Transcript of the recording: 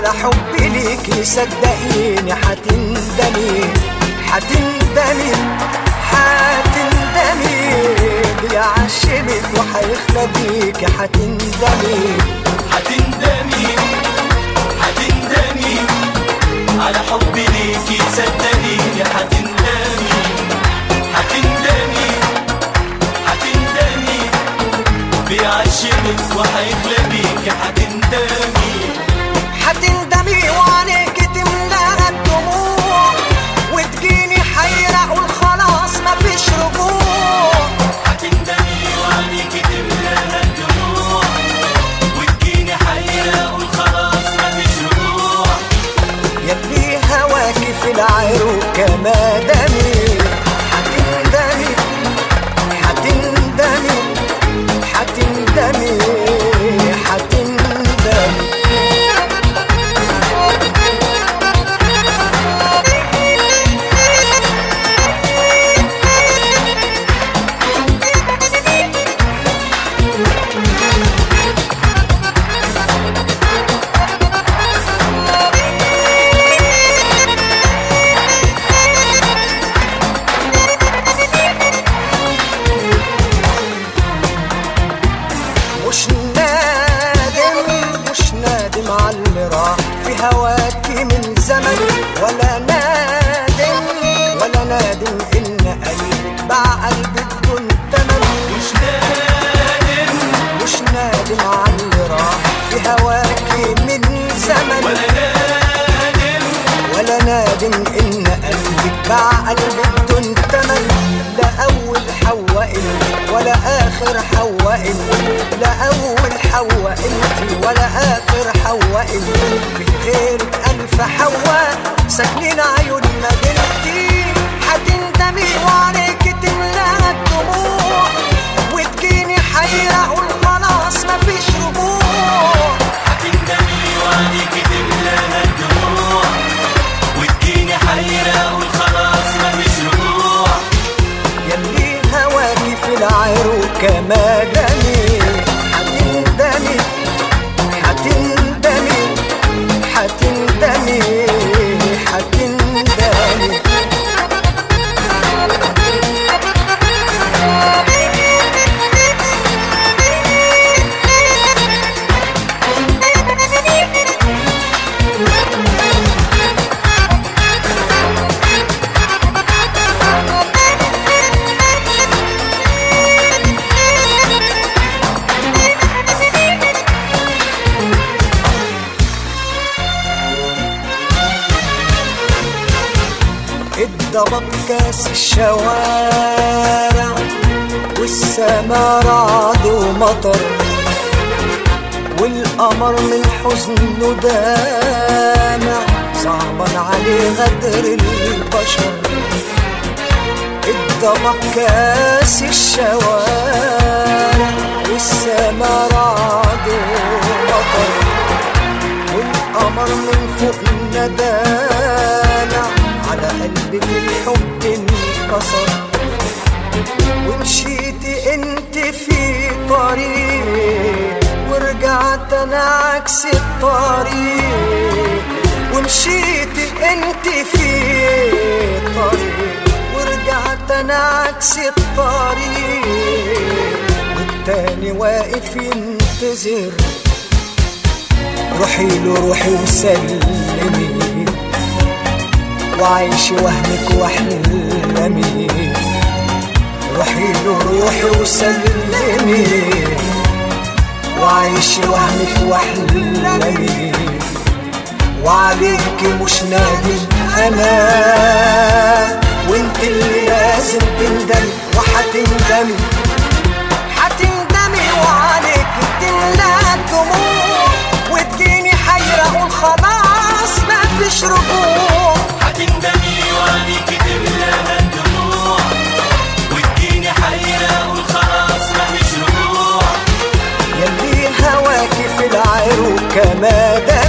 على حبي ليكي صدقيني حتندمي حتندمي حتندمي، بيعشمك وحيخلى بيكي حتندمي حتندمي حتندمي على حبي ليكي صدقيني حتندمي حتندمي حتندمي، بيعشمك وحيخلى بيكي حتندمي حتندمي وعينيكي تملاها الدموع وتجيني حيرة اقول خلاص مفيش رجوع. حتندمي وعينيكي تملاها الدموع وتجيني حيرة اقول خلاص مفيش رجوع. يلي هواكي في العروق ما دامي حتندمي حتندمي حتندمي حتندمي. مش نادم عاللي راح في هواكي من زمن، ولا نادم ولا نادم إن قلبك باع قلبك بدون تمن. مش نادم عاللي راح في هواكي من زمن، ولا نادم إن قلبك باع قلبك بدون تمن. لا أول حواء ولا آخر حواء، لا أول حواء انت ولا آخر حواء، في غيرك ألف حواء ساكنين عيوننا بنتي. حتندمي وعليكي تملاها الدموع وتجيني حيرة أقول خلاص مفيش رجوع. حتندمي وعينيكي تملاها الدموع وتجيني حيرة اقول خلاص مفيش رجوع. يلي هواكي في العروق ما دامي حتندمي حتندمي حتندمي حتندمي. اتضبط كاس الشوارع والسما رعد ومطر، والقمر من حزنه دامع صعبان عليه غدر البشر. اتضبط كاس الشوارع والسما رعد ومطر، والقمر من فوقنا دامع على قلبي في الحب انكسر. ومشيتي انت في طريق ورجعت انا عكس الطريق، ومشيتي انت في طريق ورجعت انا عكس الطريق، والتاني واقف ينتظر. روحي له روحي وسلمي وعيشي وهمك واحلمي، روحي له روحي وسلمي وعيشي وهمك واحلمي. وعليكي مش نادم انا وانت اللي لازم تندمي وحتندمي حتندمي، وعليكي تملاها الدموع وتجيني حيرة اقول خلاص مفيش رجوع. حتندمي وعينيكي تملاها الدموع وتجيني حيرة اقول خلاص مفيش رجوع. يلي هواكي في العروق ما دام